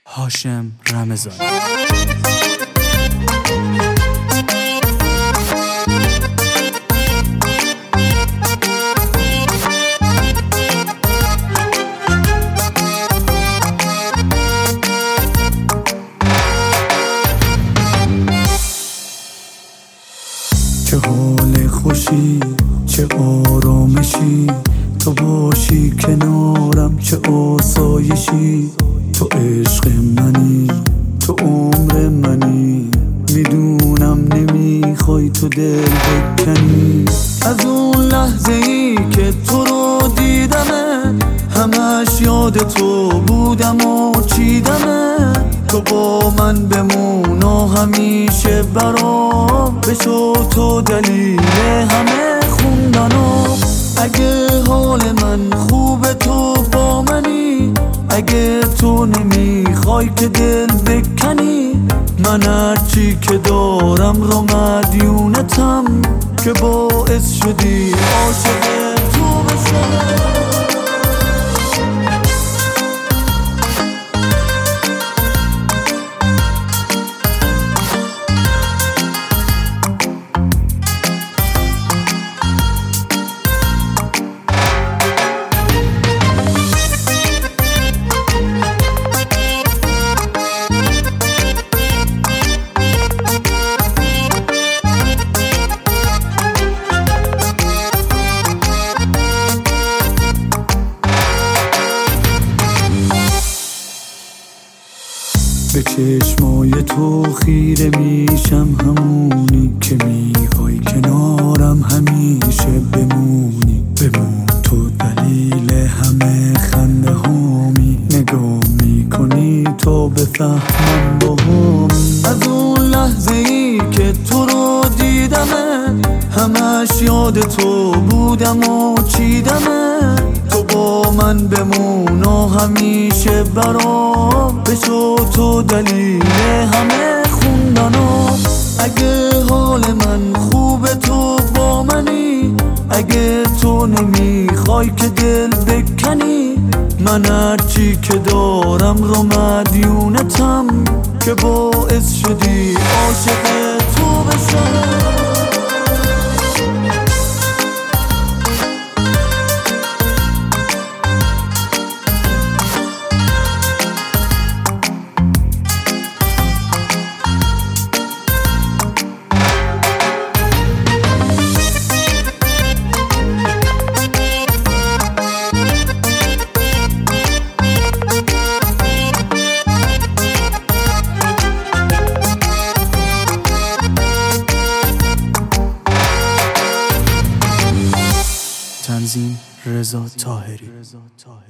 هاشم رمضانی. چه حال خوشی، چه آرامشی، تو باشی کنارم، چه آسایشی. تو عشق منی، تو عمر منی، میدونم نمیخوای تو دل بکنی. از اون لحظه ای که تو رو دیدمه، همش یاد تو بودم و چیدمه. تو با من بمون و همیشه برام بشو تو دلیل همه خوندنم. اگه حال من خوبه تو با منی، اگه تو نمیخوای که دل بکنی، من هرچی که دارم رو مدیونتم که باعث شدی عاشق تو بشم. به چشمای تو خیره میشم، همونی که میخوای کنارم همیشه بمونی. بمون تو دلیل همه خنده هامی، نگاه میکنی تو بفهمم با هم. از اون لحظه ای که تو رو دیدمه، همش یاد تو بودم و چیدمه. تو با من بمون و همیشه برام بشو تو دلیل همه خوندنم. اگه حال من خوبه تو با منی، اگه تو نمیخوای که دل بکنی، من هرچی که دارم رو مدیونتم که باعث شدی عاشق تو بشم. تنظیم رضا طاهری.